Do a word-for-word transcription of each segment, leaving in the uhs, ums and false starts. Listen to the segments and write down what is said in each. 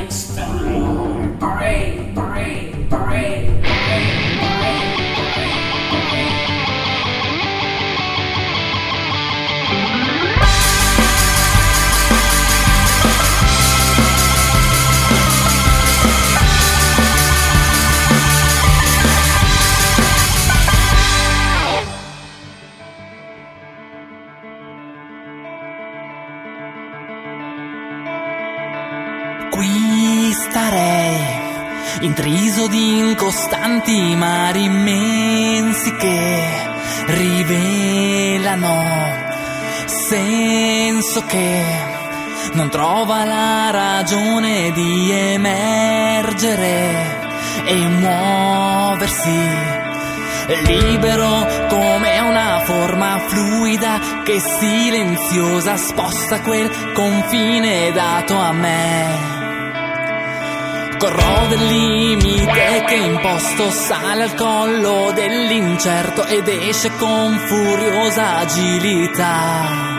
Qui starei, intriso di incostanti mari immensi che rivelano senso che non trova la ragione di emergere e muoversi, libero come una forma fluida che silenziosa sposta quel confine dato a me. Corro del limite che imposto sale al collo dell'incerto ed esce con furiosa agilità.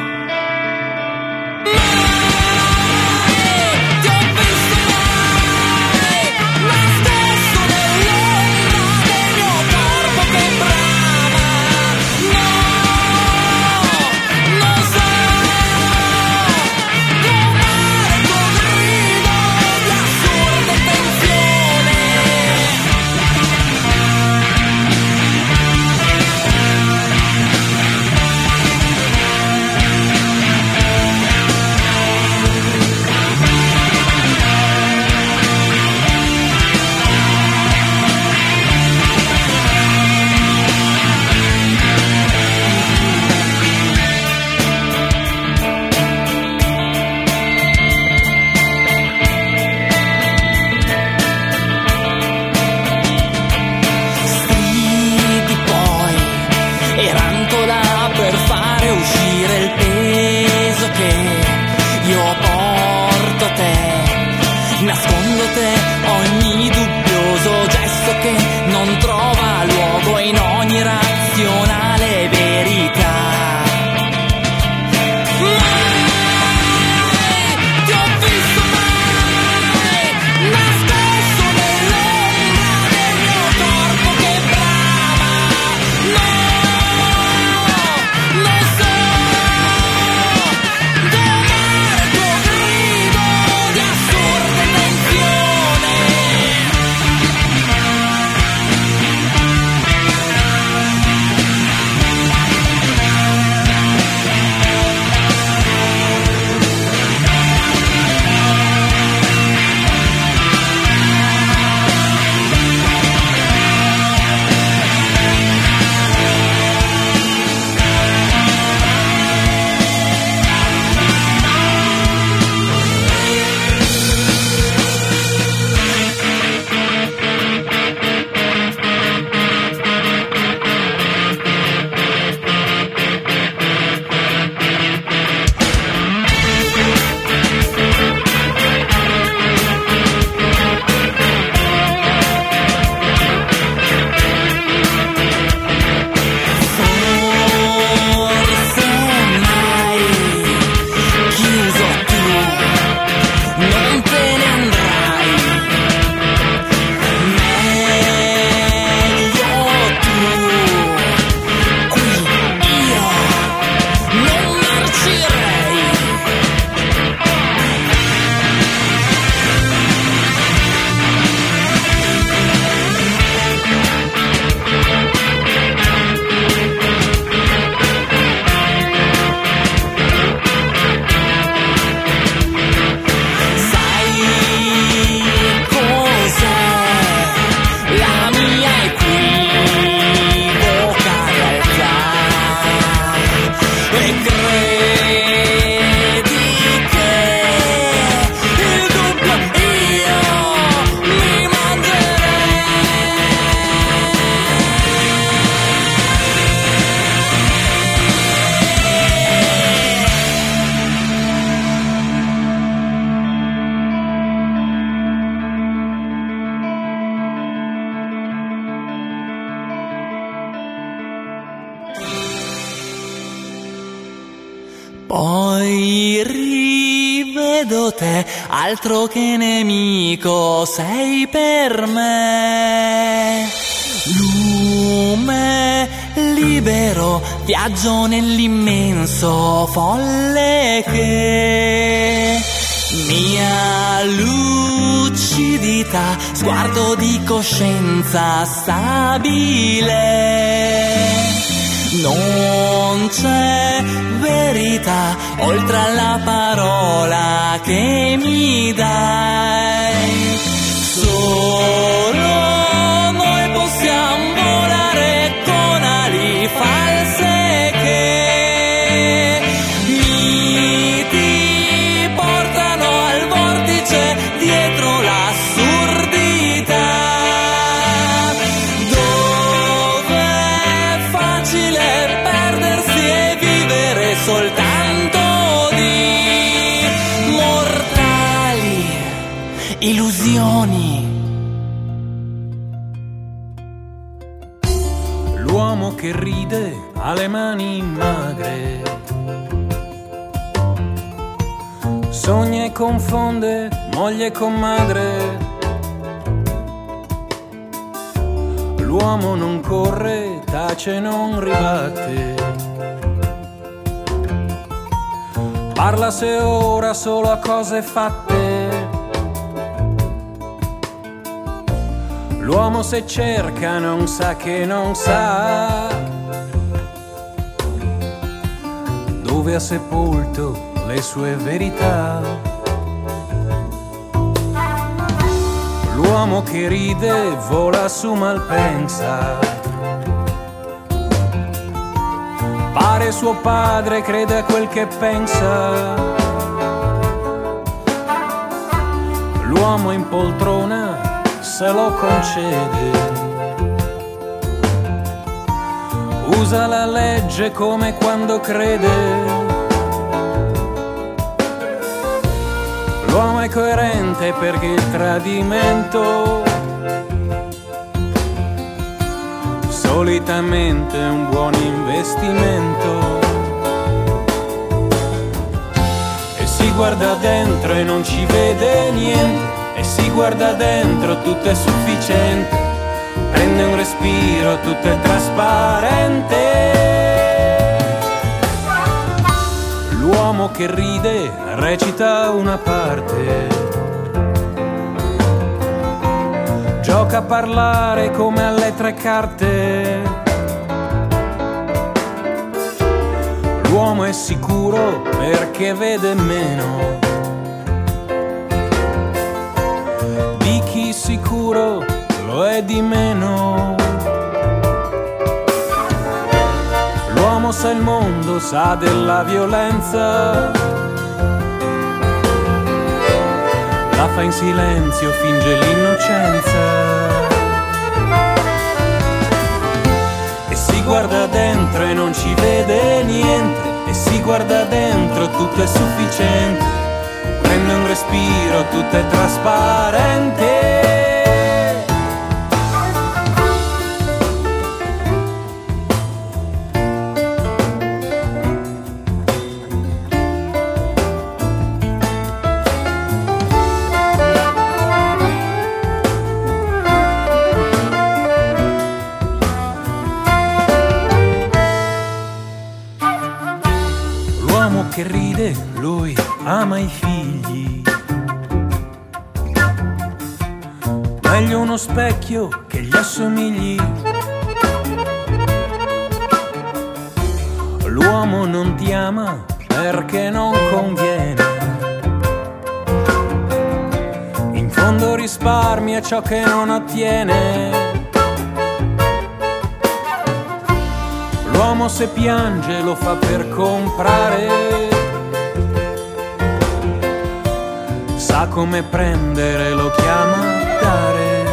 Nascondo te ogni dubbioso gesto che non trova luogo in ogni razionale verità. Poi rivedrò vedo te, altro che nemico sei per me. Lume libero, viaggio nell'immenso folle che mia lucidità, sguardo di coscienza stabile. Non c'è verità oltre alla parola che mi dai. Solo noi possiamo volare con ali false che miti portano al vortice dietro l'assurdità. Soltanto di mortali illusioni. L'uomo che ride ha le mani magre, sogna e confonde moglie con madre. L'uomo non corre, tace, non ribatte, parla se ora solo a cose fatte. L'uomo se cerca non sa che non sa dove ha sepolto le sue verità. L'uomo che ride vola su Malpensa, pare suo padre, crede a quel che pensa. L'uomo in poltrona se lo concede, usa la legge come quando crede. L'uomo è coerente perché il tradimento solitamente è un buon investimento. E si guarda dentro e non ci vede niente, e si guarda dentro tutto è sufficiente, prende un respiro, tutto è trasparente. L'uomo che ride recita una parte, gioca a parlare come alle tre carte. L'uomo è sicuro perché vede meno di chi sicuro lo è di meno. L'uomo sa il mondo, sa della violenza, la fa in silenzio, finge l'innocenza. E si guarda dentro e non ci vede niente, e si guarda dentro tutto è sufficiente, prende un respiro, tutto è trasparente. Che ride, lui ama i figli, meglio uno specchio che gli assomigli. L'uomo non ti ama perché non conviene, in fondo risparmia ciò che non ottiene. L'uomo se piange lo fa per comprare, sa come prendere, lo chiama dare.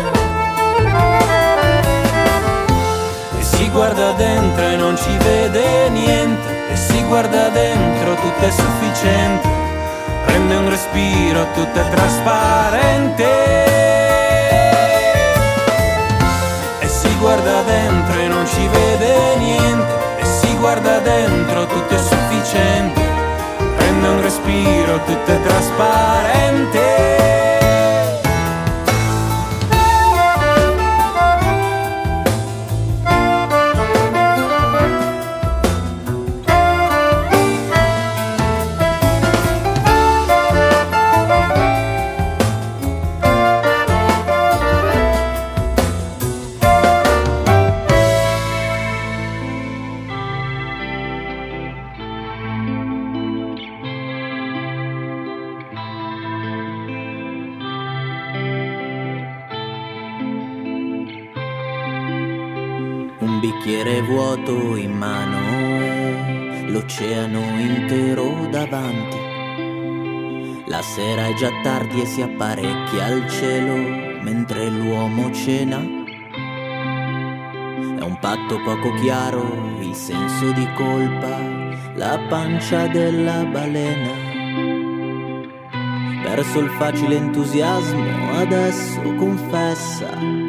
E si guarda dentro e non ci vede niente, e si guarda dentro tutto è sufficiente, prende un respiro, tutto è trasparente. E si guarda dentro e non ci vede niente, e si guarda dentro tutto è sufficiente, prende prendo un respiro, tutto è trasparente. Un bicchiere vuoto in mano, l'oceano intero davanti. La sera è già tardi e si apparecchia al cielo mentre l'uomo cena. È un patto poco chiaro, il senso di colpa, la pancia della balena. Verso il facile entusiasmo adesso confessa.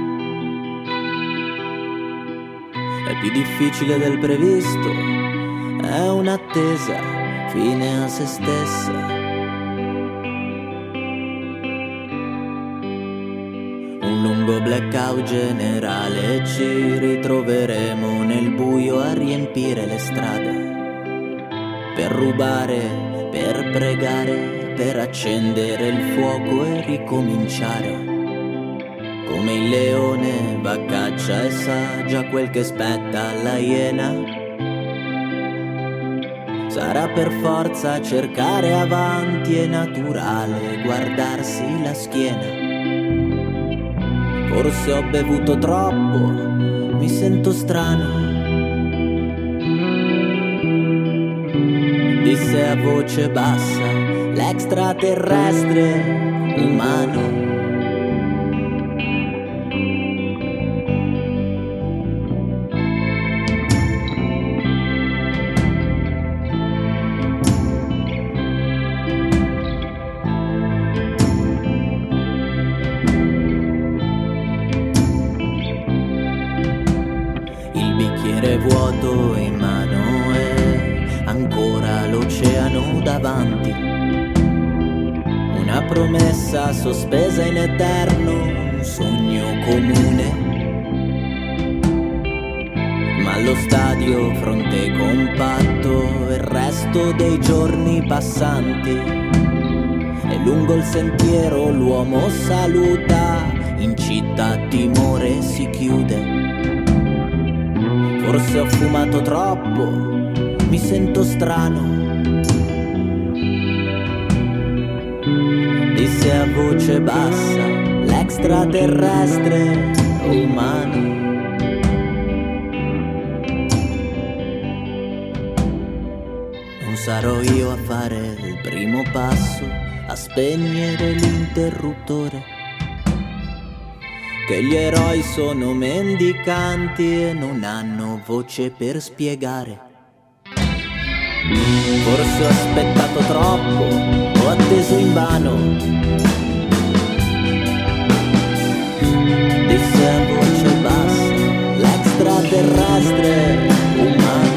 È più difficile del previsto, è un'attesa fine a se stessa. Un lungo blackout generale, ci ritroveremo nel buio a riempire le strade. Per rubare, per pregare, per accendere il fuoco e ricominciare. Come il leone va a caccia e sa già quel che spetta alla iena. Sarà per forza cercare avanti, è naturale guardarsi la schiena. Forse ho bevuto troppo, mi sento strano. Disse a voce bassa l'extraterrestre umano. Vuoto in mano e ancora l'oceano davanti. Una promessa sospesa in eterno, un sogno comune. Ma allo stadio fronte compatto, il resto dei giorni passanti. E lungo il sentiero l'uomo saluta, in città timore si chiude. Forse ho fumato troppo, mi sento strano. Disse a voce bassa l'extraterrestre umano. Non sarò io a fare il primo passo, a spegnere l'interruttore. Che gli eroi sono mendicanti e non hanno voce per spiegare. Forse ho aspettato troppo, ho atteso invano. Disse a voce bassa l'extraterrestre umano.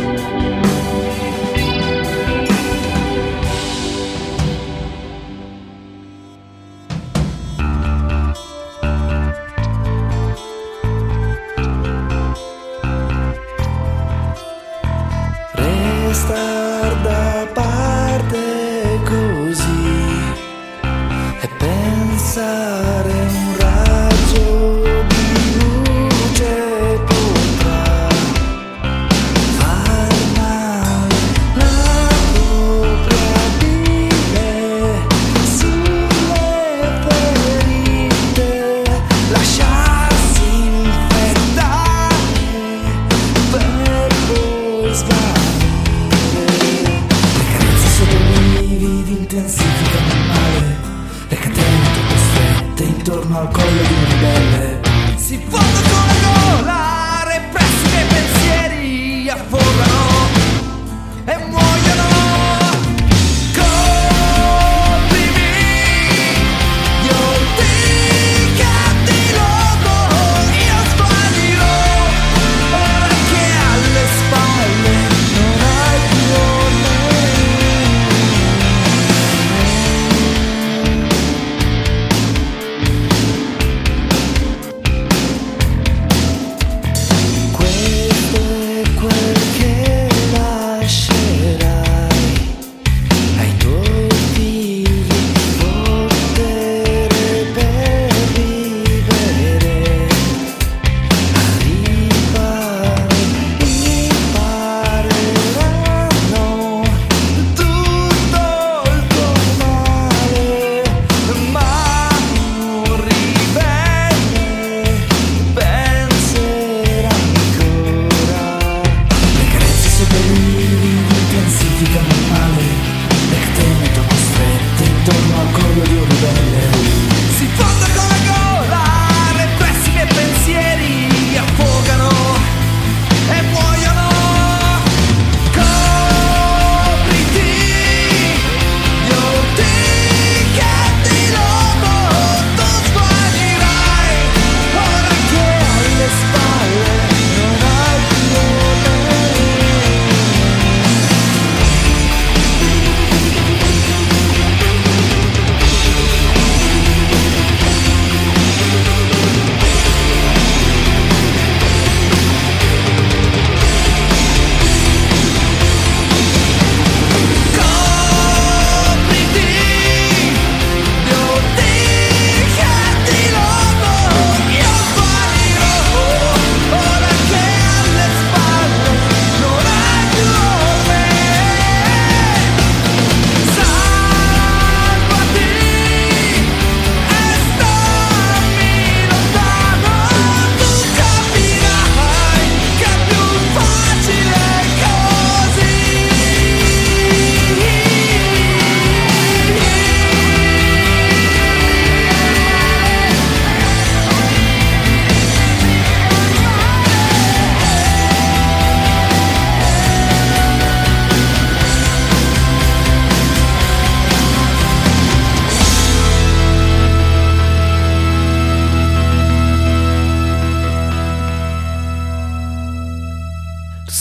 Star da parte così e pensare un raggio di luce potrà far male la propria vita sulle ferite, lasciarsi infettare per poi sbagliare. Intensificano il male, le catene tutte strette intorno al collo di un ribelle. Si fondono con la gola, repressi dei pensieri affogano e muoiono. Coprimi gli olti di loco, io sbaglio ora che alle spalle non hai più me.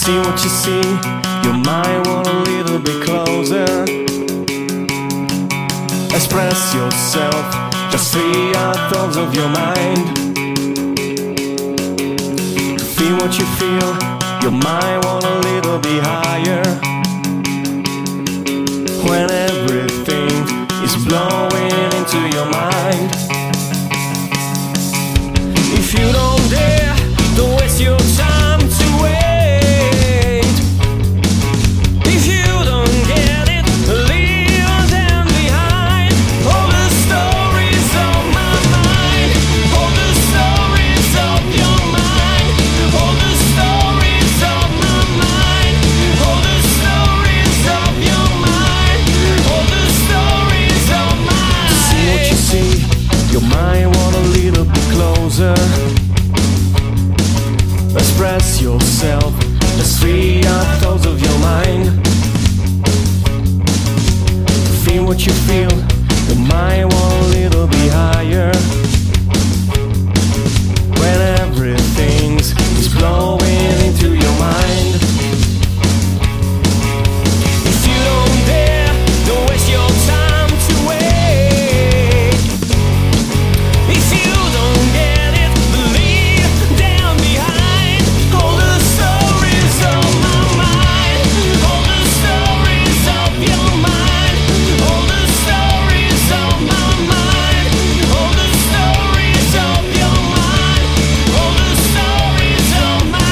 see what you see, you might want a little bit closer. Express yourself, just free our thoughts of your mind. To feel what you feel, you might want a little bit higher. When everything is blowing into your mind. If you don't dare, don't waste your time to wait. If you don't get it, leave them behind. All the stories of my mind, all the stories of your mind, all the stories of my mind, all the stories of your mind, all the stories of mine. See what you see, you might want a little bit closer. Express yourself, just free our thoughts of your mind. To feel what you feel, you might want a little bit higher. When everything is blowing into your mind. If you don't dare, don't waste your time to wait. If you don't get it, leave them behind. All the stories of my mind, all the stories of your mind, all the stories of my mind, all the stories of your mind, all the stories of mine.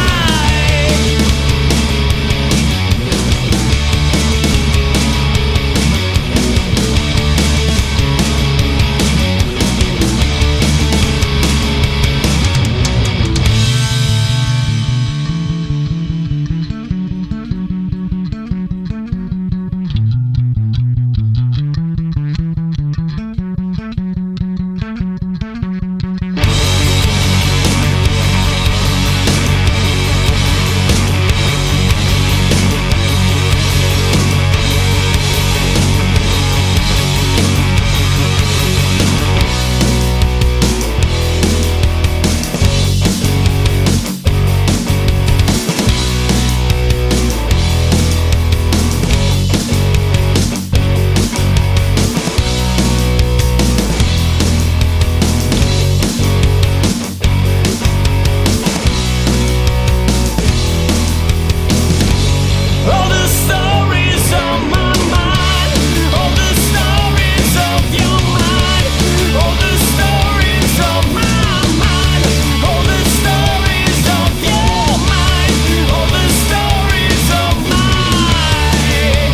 All the stories of my mind, all the stories of your mind, all the stories of my mind, all the stories of your mind, all the stories of mine.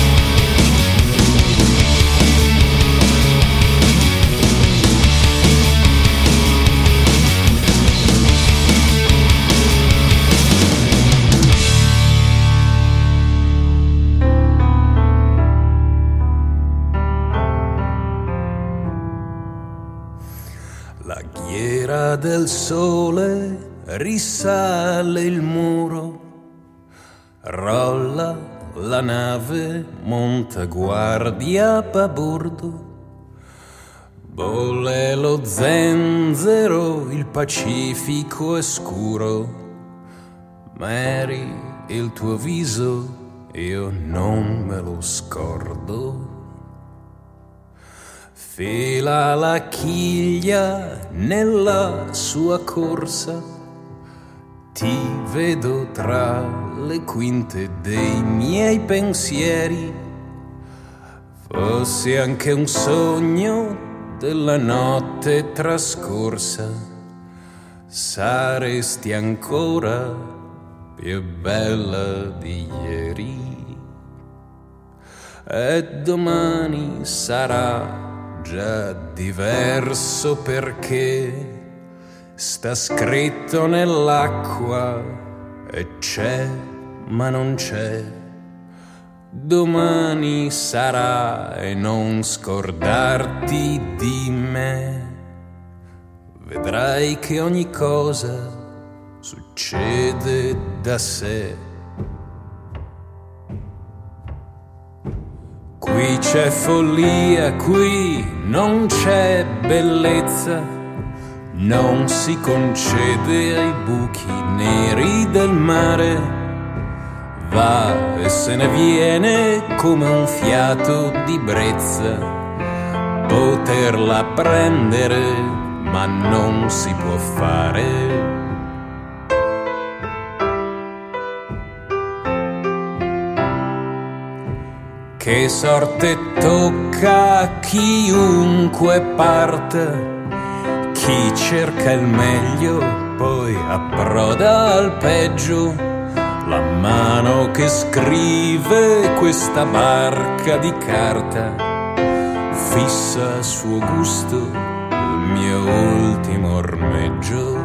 La ghiera del sole risale il muro, rolla la nave, monta guardia a bordo, bolle lo zenzero, il Pacifico è scuro, Mary, il tuo viso io non me lo scordo. Fila la chiglia nella sua corsa, ti vedo tra le quinte dei miei pensieri, fosse anche un sogno della notte trascorsa, saresti ancora più bella di ieri. E domani sarà già diverso perché sta scritto nell'acqua e c'è ma non c'è. Domani sarà e non scordarti di me. Vedrai che ogni cosa succede da sé. Qui c'è follia, qui non c'è bellezza, non si concede ai buchi neri del mare va e se ne viene come un fiato di brezza, poterla prendere ma non si può fare. Che sorte tocca a chiunque parta, chi cerca il meglio poi approda al peggio. La mano che scrive questa barca di carta fissa a suo gusto il mio ultimo ormeggio.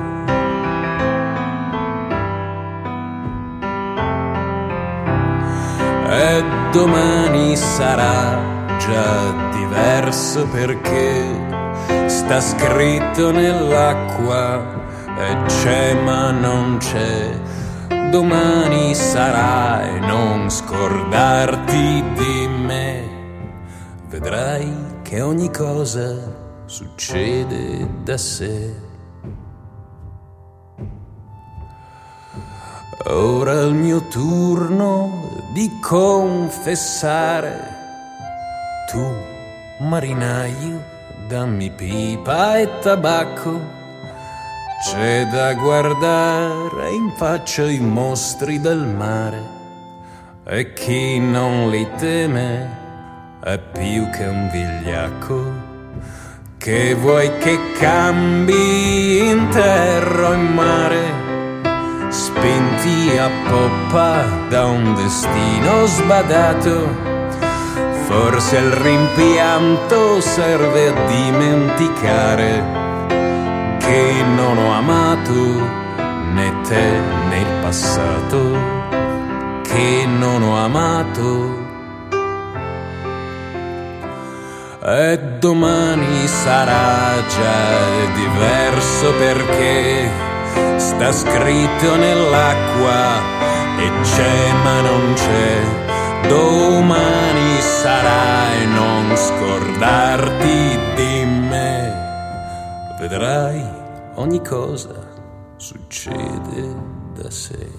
E domani sarà già diverso perché sta scritto nell'acqua e c'è ma non c'è. Domani sarà e non scordarti di me. Vedrai che ogni cosa succede da sé. Ora è il mio turno di confessare. Tu, marinaio, dammi pipa e tabacco. C'è da guardare in faccia i mostri del mare e chi non li teme è più che un vigliacco. Che vuoi che cambi in terra o in mare, spinti a poppa da un destino sbadato. Forse il rimpianto serve a dimenticare che non ho amato né te né il passato, che non ho amato. E domani sarà già diverso perché sta scritto nell'acqua e c'è ma non c'è. Domani sarà e non scordarti di me. Vedrai, ogni cosa succede da sé.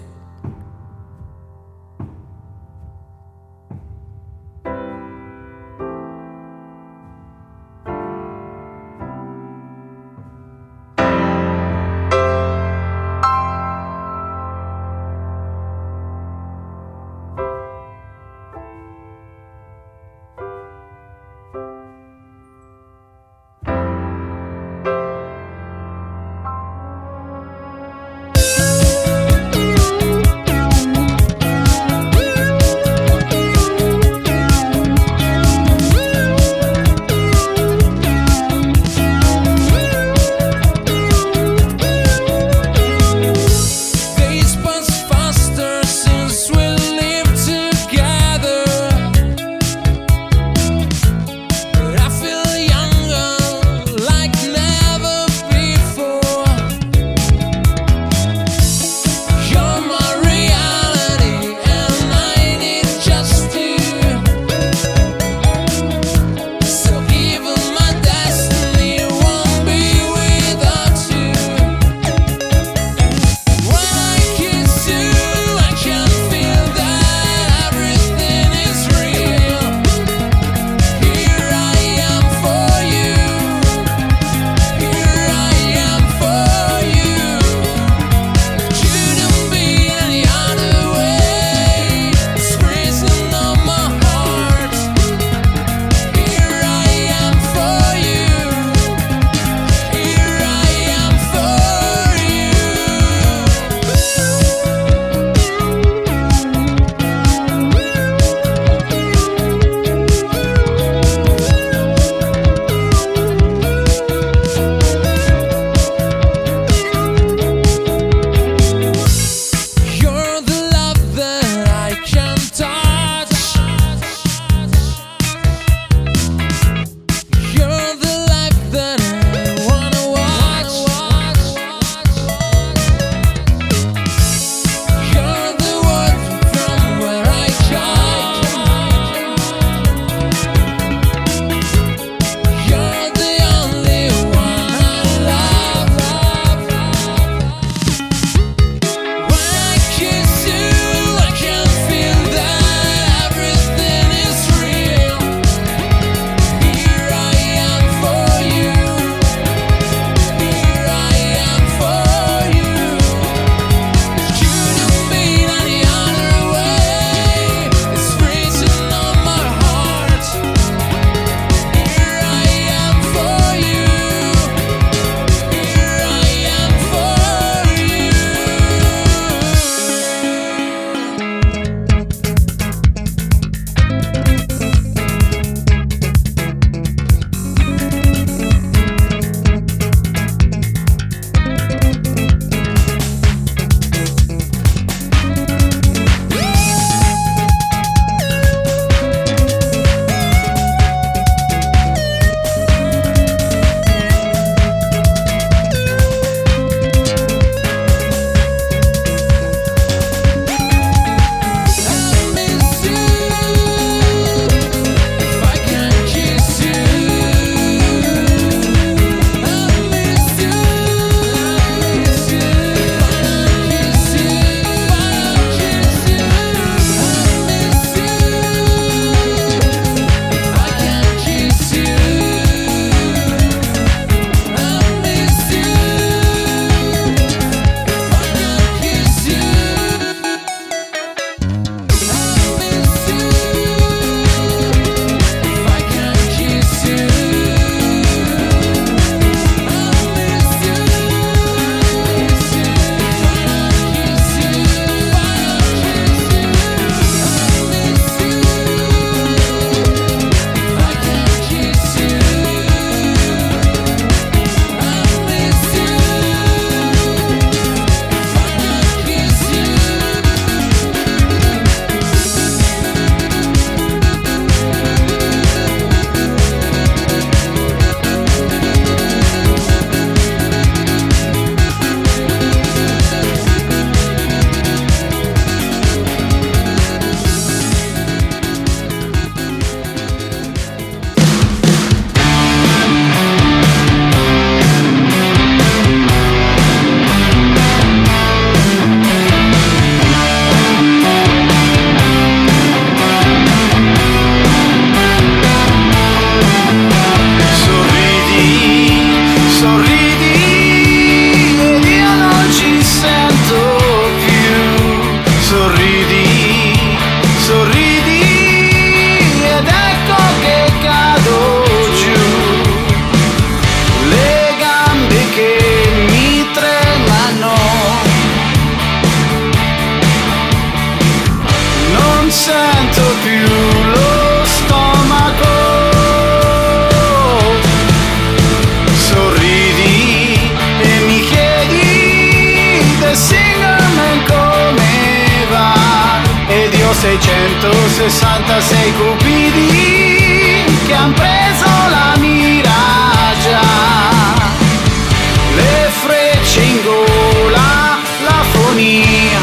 seicentosessantasei cupidi che han preso la mira già, le frecce in gola, la fonia,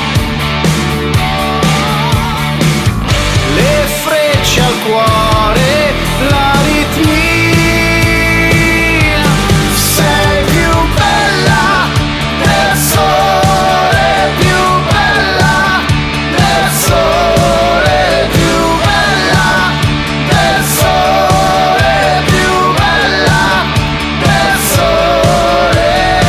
le frecce al cuore, l'aritmia. Sei più bella del sole, più bella del sole, più bella del sole, più bella del sole.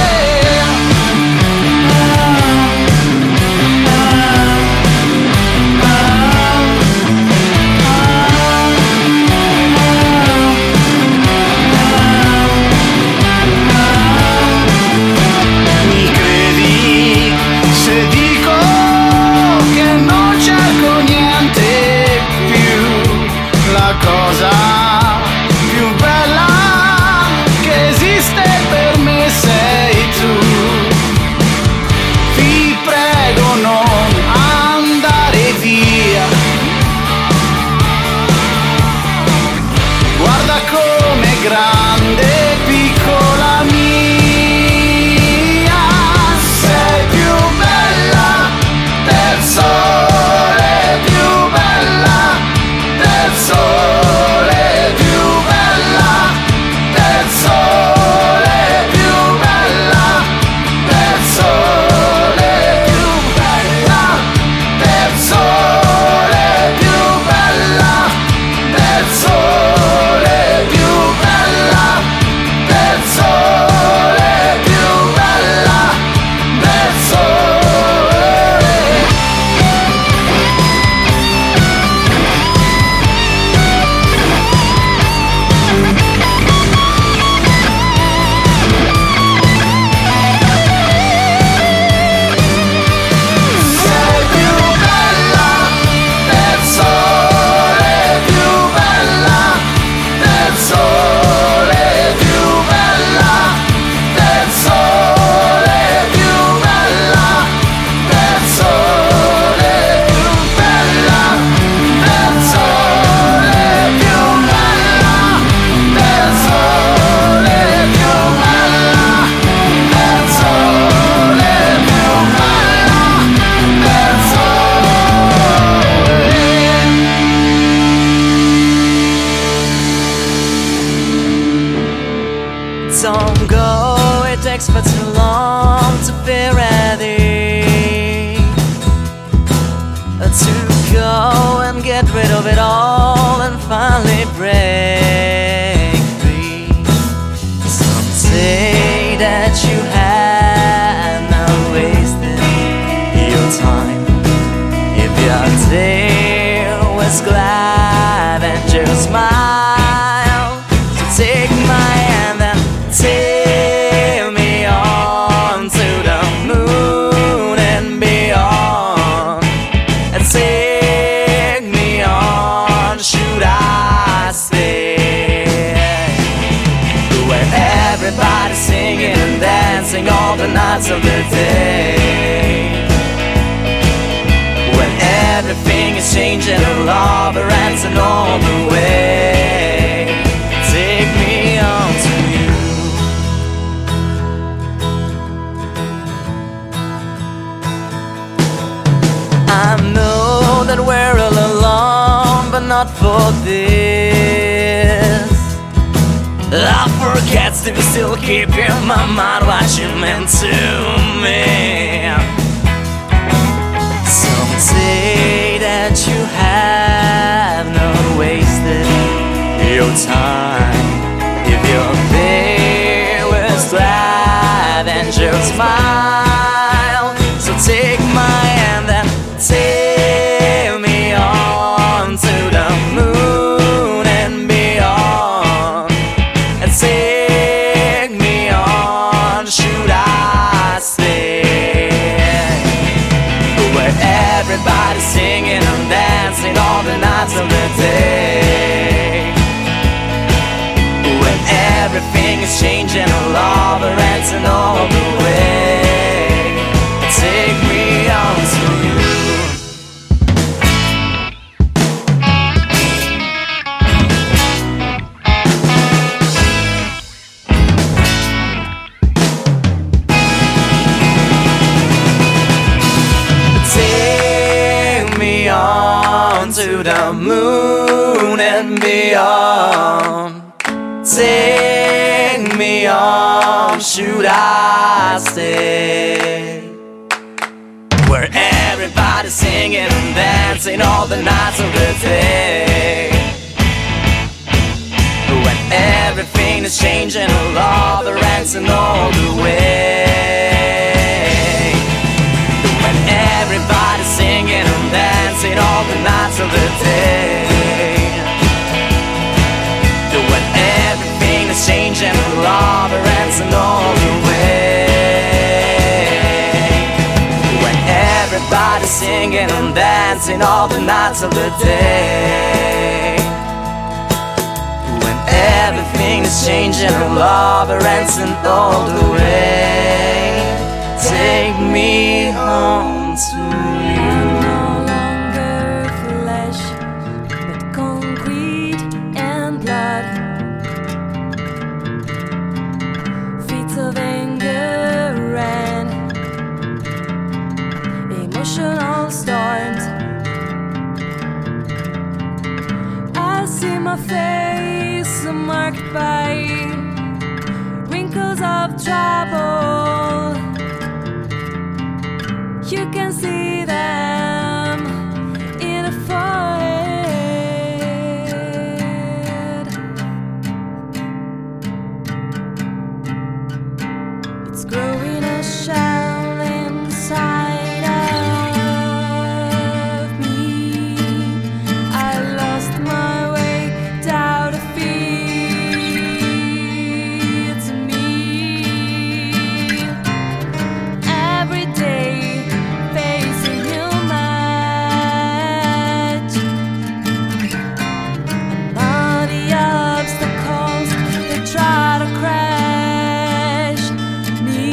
Mi credi se dico che non cerco niente più, la cosa più bella che esiste per me sei tu. Ti prego non andare via, guarda com'è grande, piccola mia. Sei più bella del sole, più bella del sole, più bella del sole, più bella del sole, più bella del sole, più bella del sole, più bella del sole, più bella del sole. Sei più bella del sole, più bella del sole, più bella del sole, più bella del sole, più bella del sole, più bella del sole, più bella del sole, più bella del sole. Don't go, it takes but too long to be ready to go and get rid of it all and finally break free. Some say that you have not wasted your time if your day was glad and just smile. So take my hand and take me on to the moon and beyond, and take me on, should I stay? Where everybody's singing and dancing all the nights of the day, when everything is changing and love ends and all the way. Take me on to you. I know that we're all alone, but not for this. I forget to still keep in my mind what you meant to me. Some say that you have not wasted your time if your day was glad and just smile. So take my hand and take me on to the moon and beyond, and take me on, should I stay? Where everybody's singing and dancing all the nights of the day, when everything is changing all over and all the way. Take me on to you. to the moon and beyond. Take me on, should I stay? Where everybody's singing and dancing all the nights of the day. When everything is changing, all the rents and all the way. When everybody's singing and dancing all the nights of the day. When everything is changing, all the rents and all the way. When everybody's singing and dancing all the nights of the day. When everything is changing, all the rents and all the way. Take me home to you. I'm no longer flesh, but concrete and blood. Feet of anger and emotional storms. I see my face marked by wrinkles of trouble. You can see them in a forehead. It's growing a shell inside of me. I lost my way down a feet to me. Every day facing new match, and all the obstacles that try to crash me.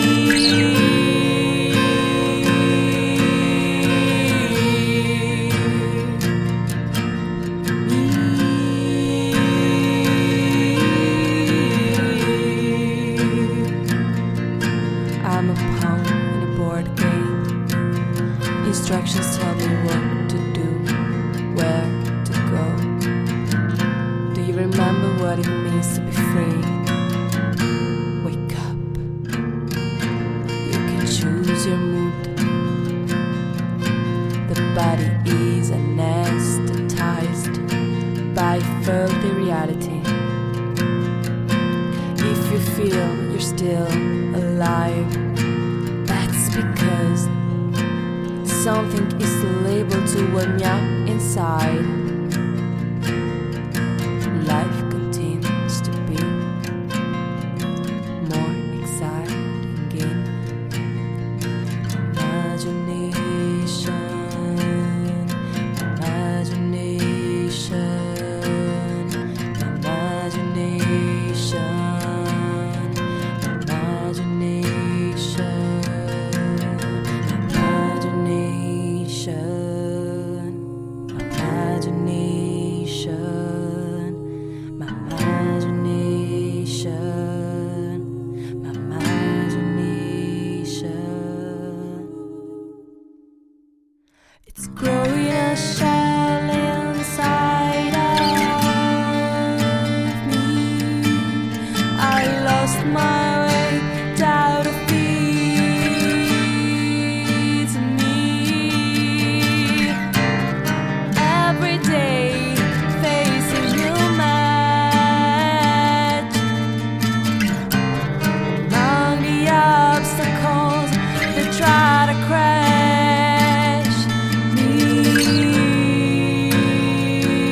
I'm a pawn in a board game. Instructions tell me what to do, where to go. Do you remember what it means to be free? Wake up. You can choose your mood. The body is anesthetized by filthy reality. If you feel you're still alive, that's because something is labeled to warm you inside. Life continues to be more exciting. Imagination, imagination, imagination, imagination. Imagination, my imagination, my imagination. It's growing a shell inside of me. I lost my way down a feet to me. Every day facing new match, among the obstacles that try to crash me.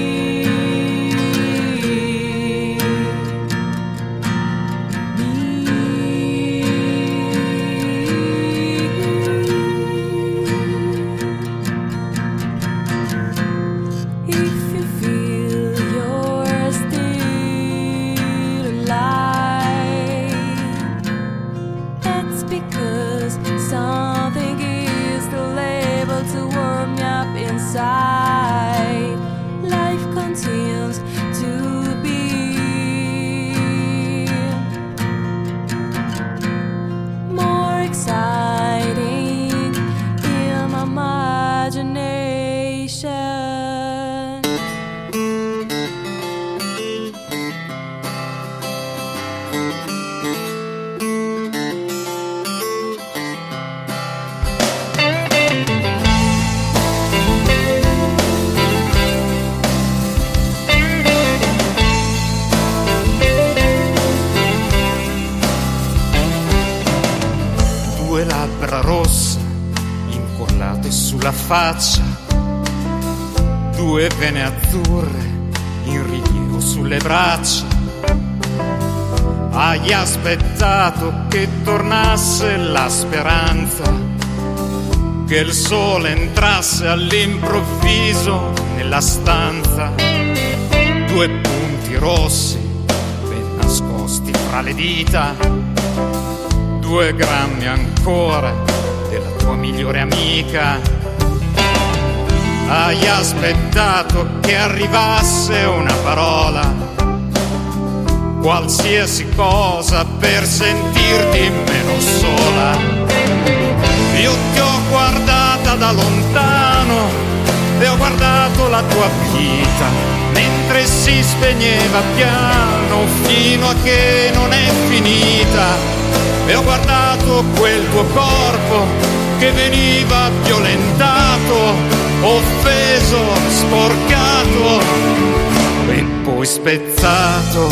Me. sulla faccia, due vene azzurre in rilievo sulle braccia. Hai aspettato che tornasse la speranza, che il sole entrasse all'improvviso nella stanza. Due punti rossi ben nascosti fra le dita, due grammi ancora della tua migliore amica. Hai aspettato che arrivasse una parola, qualsiasi cosa per sentirti meno sola. Io ti ho guardata da lontano e ho guardato la tua vita mentre si spegneva piano fino a che non è finita. E ho guardato quel tuo corpo che veniva violentato, offeso, sporcato e poi spezzato.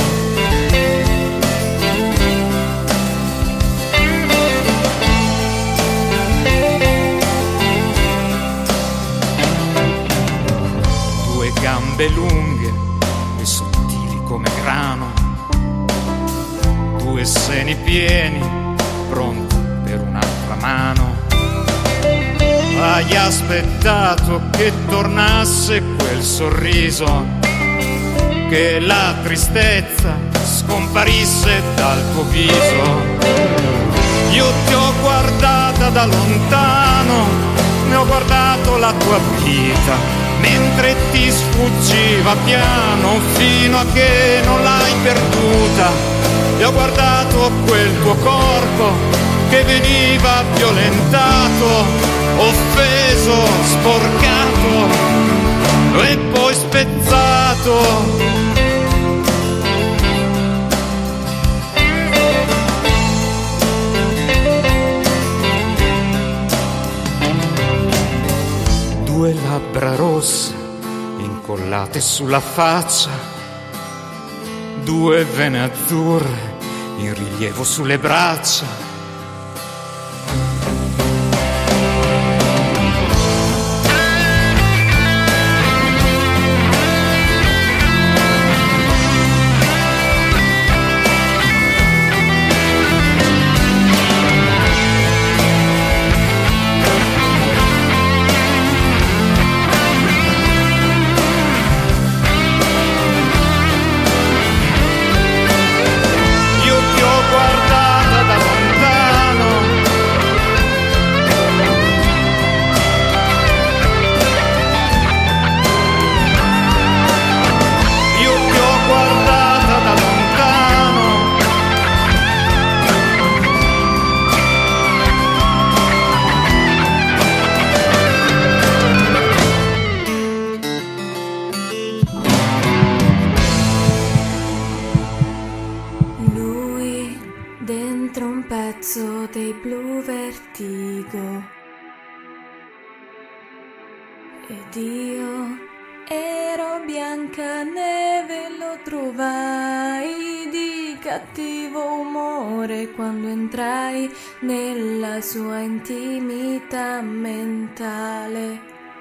Due gambe lunghe e sottili come grano, due seni pieni pronti per un'altra mano. Hai aspettato che tornasse quel sorriso, che la tristezza scomparisse dal tuo viso. Io ti ho guardata da lontano, ne ho guardato la tua vita mentre ti sfuggiva piano fino a che non l'hai perduta. E ho guardato quel tuo corpo che veniva violentato, offeso, sporcato e poi spezzato. Due labbra rosse incollate sulla faccia, due vene azzurre in rilievo sulle braccia. Dei blu vertigo ed io ero Biancaneve, lo trovai di cattivo umore quando entrai nella sua intimità mentale.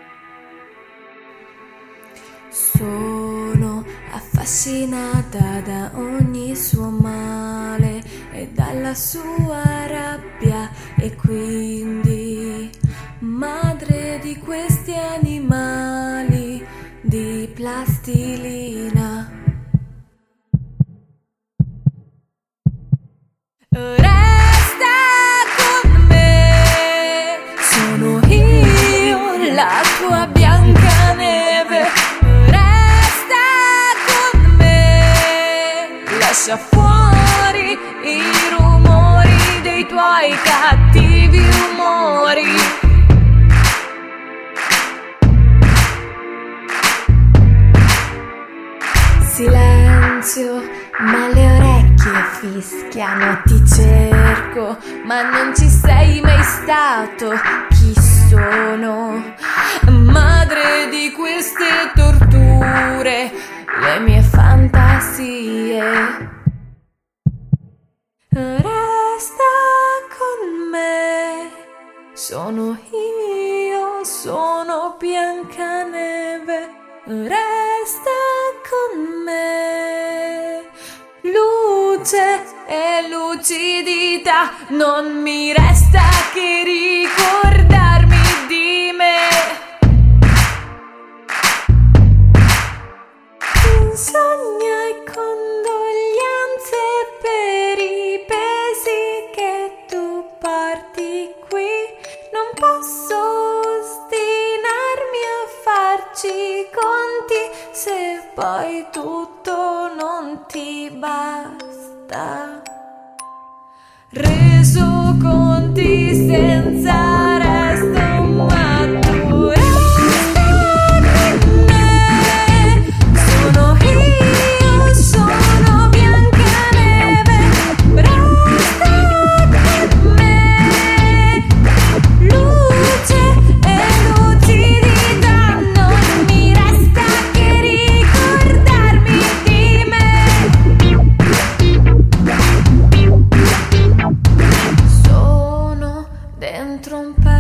Sono affascinata da ogni suo male e dalla sua rabbia, e quindi madre di questi animali di plastilina. Resta con me, sono io la tua Biancaneve. Resta con me, lascia fuori i rumori dei tuoi cattivi umori. Silenzio, ma le orecchie fischiano, ti cerco, ma non ci sei mai stato. Chi sono? Madre di queste torture, le mie fantasie. Resta con me, sono io. sono Biancaneve, resta con me. Luce e lucidità, non mi resta che ricordarmi di me. Insonnia e condoglianze per i pesi che tu porti qui. Non posso ostinarmi a farci conti se poi tutto non ti basta. Reso conti senza resto, ma tu resta con me. Sono io, sono Biancaneve, resta con me. Luce e lucidità, non mi resta che ricordarmi di me. Sono dentro un paese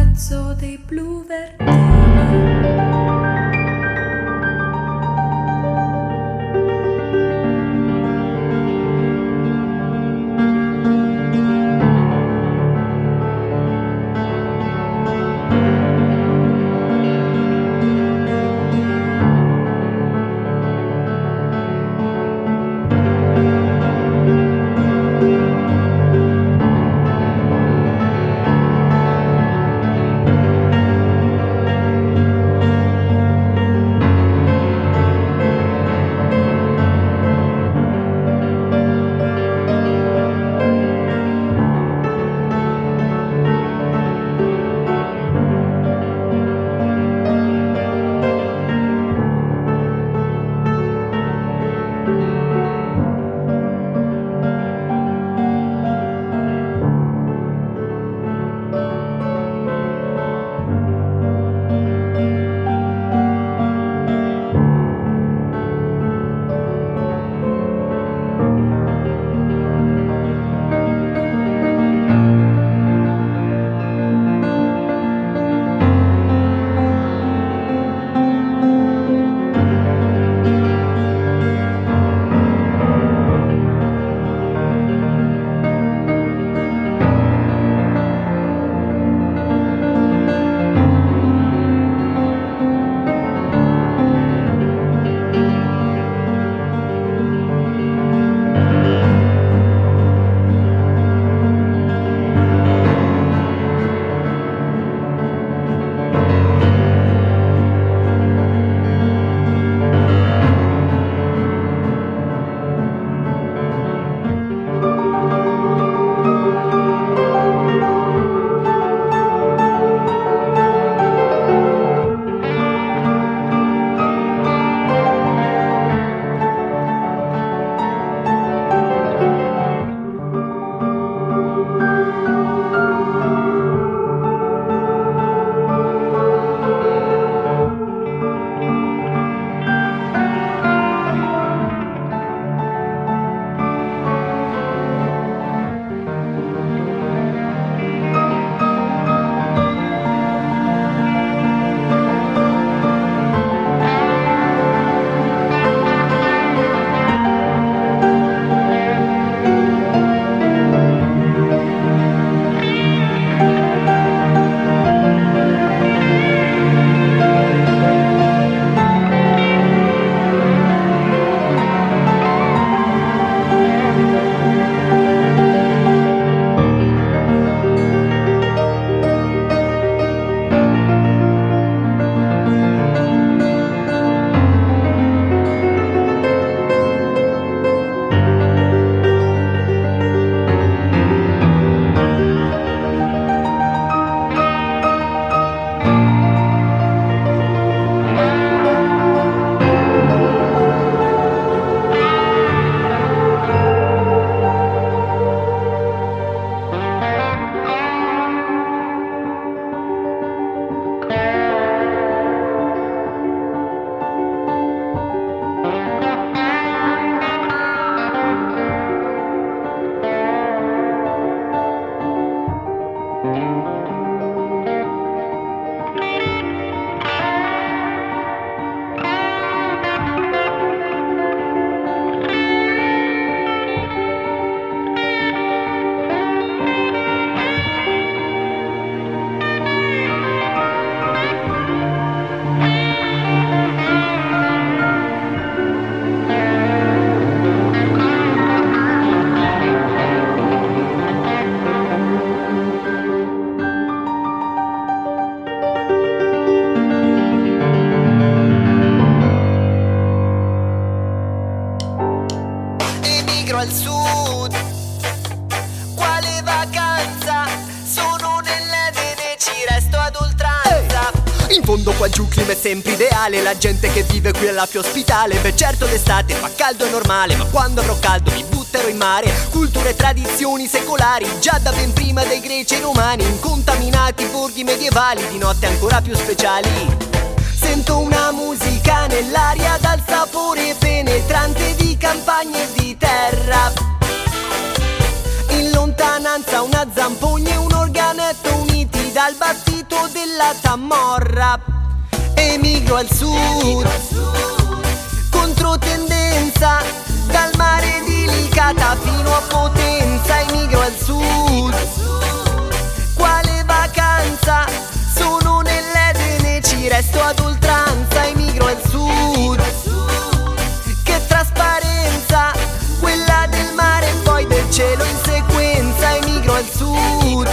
In fondo qua giù clima è sempre ideale, la gente che vive qui è la più ospitale. Beh certo d'estate fa caldo è normale, ma quando avrò caldo mi butterò in mare. Culture e tradizioni secolari, già da ben prima dei greci e romani. Incontaminati borghi medievali, di notte ancora più speciali. Sento una musica nell'aria dal sapore penetrante di campagne e di terra. In lontananza una zampogna e un organetto uniti dal battito della tamorra. Emigro al sud, controtendenza, dal mare di Licata fino a Potenza. Emigro al sud, quale vacanza? Sono nell'Edene, ci resto ad oltranza. Emigro al sud, che trasparenza, quella del mare e poi del cielo in sequenza. Emigro al sud,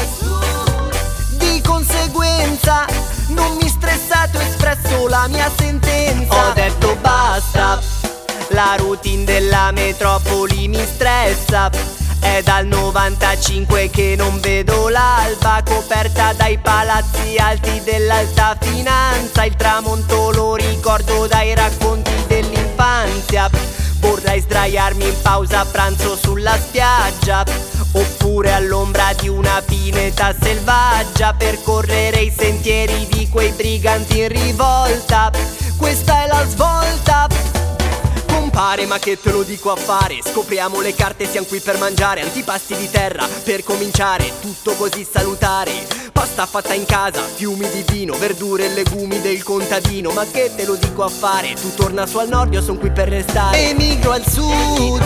di conseguenza non mi stressato, ho espresso la mia sentenza. Ho detto basta, la routine della metropoli mi stressa. È dal novantacinque che non vedo l'alba, coperta dai palazzi alti dell'alta finanza. Il tramonto lo ricordo dai racconti dell'infanzia. Vorrei sdraiarmi in pausa a pranzo sulla spiaggia, oppure all'ombra di una pineta selvaggia, percorrere i sentieri di quei briganti in rivolta. Questa è la svolta. Compare, ma che te lo dico a fare? Scopriamo le carte, siamo qui per mangiare. Antipasti di terra, per cominciare, tutto così salutare. Pasta fatta in casa, fiumi di vino, verdure e legumi del contadino. Ma che te lo dico a fare? Tu torna su al nord, io son qui per restare. Emigro al sud,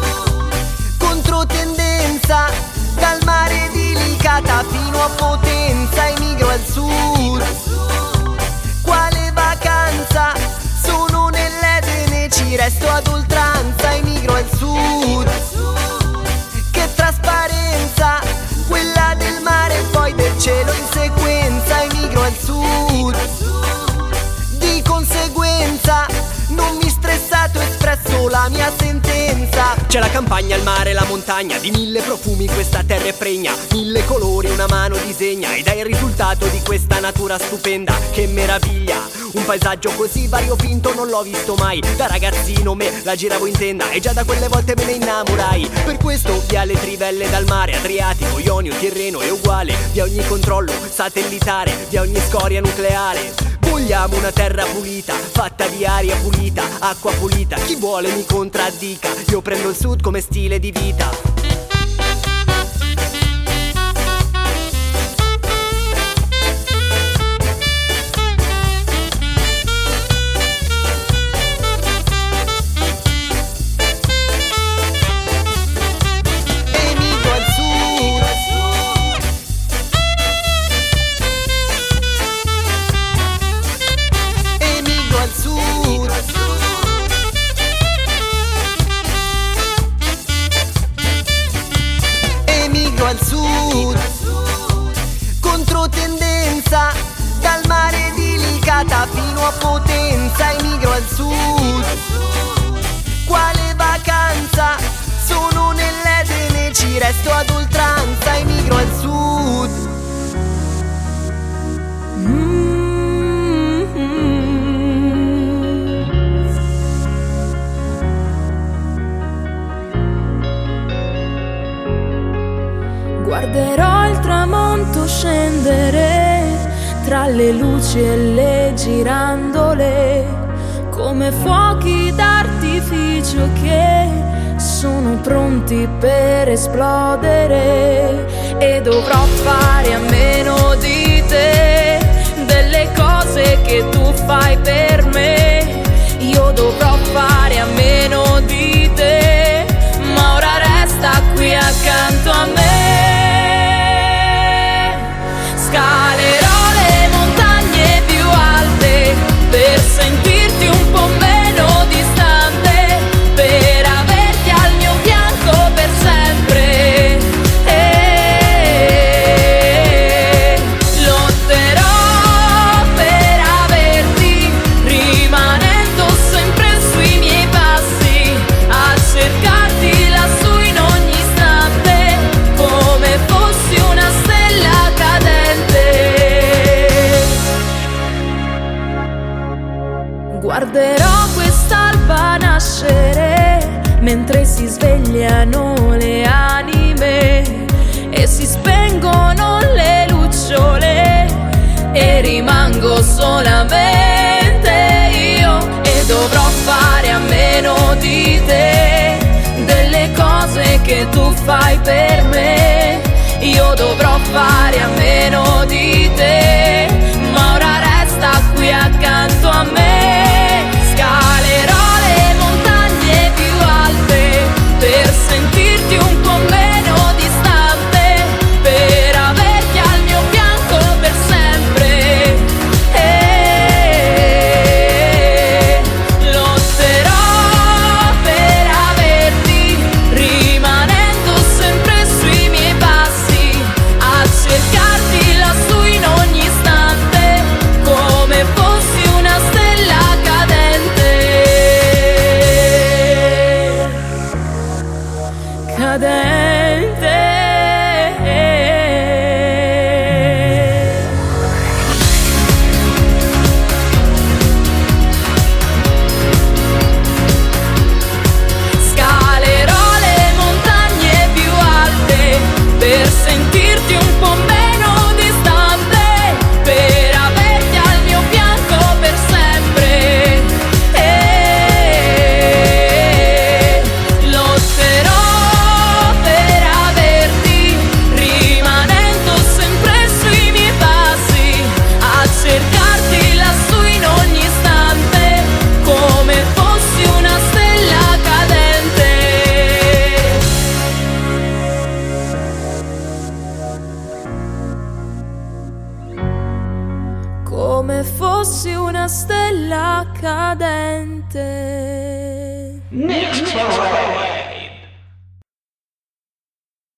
controtendenza, dal mare di Licata fino a Potenza. Emigro al sud, quale vacanza? Sono nell'Edene, ci resto ad oltranza. Emigro al sud, che trasparenza, quella del mare e poi del cielo in sequenza. Emigro al sud, di conseguenza non mi stressato, ho espresso la mia sentenza. C'è la campagna, il mare, la montagna, di mille profumi questa terra è pregna. Mille colori una mano disegna, ed è il risultato di questa natura stupenda. Che meraviglia! Un paesaggio così variopinto non l'ho visto mai. Da ragazzino me la giravo in tenda e già da quelle volte me ne innamorai. Per questo via le trivelle dal mare Adriatico, Ionio, Tirreno è uguale. Via ogni controllo satellitare, via ogni scoria nucleare. Vogliamo una terra pulita, fatta di aria pulita, acqua pulita. Chi vuole mi contraddica, io prendo il sud come stile di vita. Al sud, controtendenza, dal mare di Licata fino a Potenza. Emigro al sud, quale vacanza? Sono nell'Edene, ci resto ad oltranza. Emigro al sud. Guarderò il tramonto scendere tra le luci e le girandole, come fuochi d'artificio che sono pronti per esplodere. E dovrò fare a meno di te, delle cose che tu fai per me. Io dovrò fare a meno di te, ma ora resta qui accanto a me. Scalerò le montagne più alte per sentirti un po' meno distante, per averti al mio fianco per sempre. E Guarderò quest'alba nascere mentre si svegliano le anime e si spengono le lucciole e rimango solamente io e dovrò fare a meno di te, delle cose che tu fai per me. Io dovrò fare a meno di te, ma ora resta qui accanto a me. Scalerò le montagne più alte per sentirti un po' meno distante, per averti al mio fianco per sempre. E lotterò per averti, rimanendo sempre sui miei passi, a cercarti lassù in ogni istante, come fossi una stella cadente. Cadente. Scalerò le montagne più alte per sentirti un po' meno distante, per averti al mio fianco per sempre. E lotterò per averti, rimanendo sempre sui miei passi, a cercarti lassù in ogni istante, come fossi una stella cadente. Come fossi una stella cadente. Next